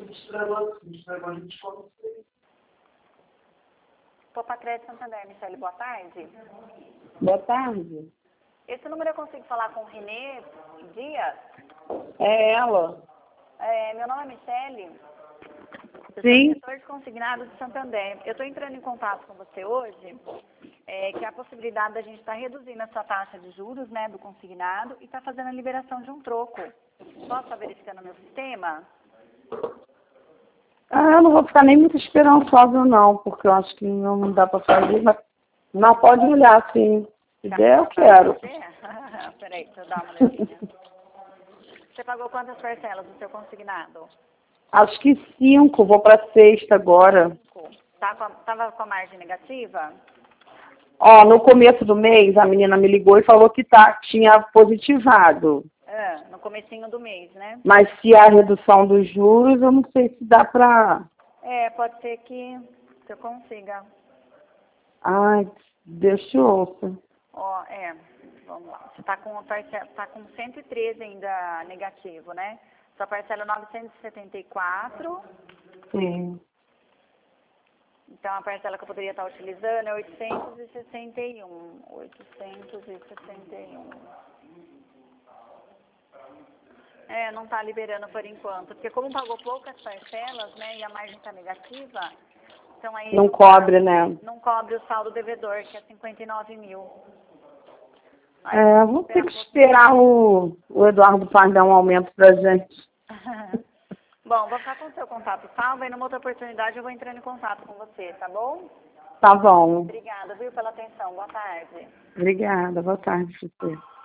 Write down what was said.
Popacred Santander, Michele, boa tarde. Boa tarde. Esse número eu consigo falar com o Renê Dias? É ela? Meu nome é Michele. Eu Sim. sou diretor de consignado de Santander. Eu estou entrando em contato com você hoje, que é a possibilidade da gente estar reduzindo a sua taxa de juros, né, do consignado e estar fazendo a liberação de um troco. Posso estar verificando o meu sistema? Eu não vou ficar nem muito esperançosa não, porque eu acho que não dá para fazer, mas não pode olhar, sim. Se der, eu quero. Peraí, deixa eu dar uma olhadinha. Você pagou quantas parcelas do seu consignado? Acho que 5, vou para 6 agora. 5. Tava com a margem negativa? Ó, no começo do mês, a menina me ligou e falou que tinha positivado. No comecinho do mês, né? Mas se a redução dos juros, eu não sei se dá para... Pode ser que eu consiga. Ai, Deus te ouça. Ó, vamos lá. Você tá com 113 ainda negativo, né? Sua parcela é 974. Sim. Então, a parcela que eu poderia estar utilizando é 861. 861. Não está liberando por enquanto. Porque como pagou poucas parcelas, né, e a margem está negativa, então aí não cobre, né? Não cobre o saldo devedor, que é 59 mil. Vou ter que esperar o Eduardo Paz dar um aumento pra gente. Bom, vou ficar com o seu contato salvo e numa outra oportunidade eu vou entrando em contato com você, tá bom? Tá bom. Obrigada, viu, pela atenção. Boa tarde. Obrigada. Boa tarde, você.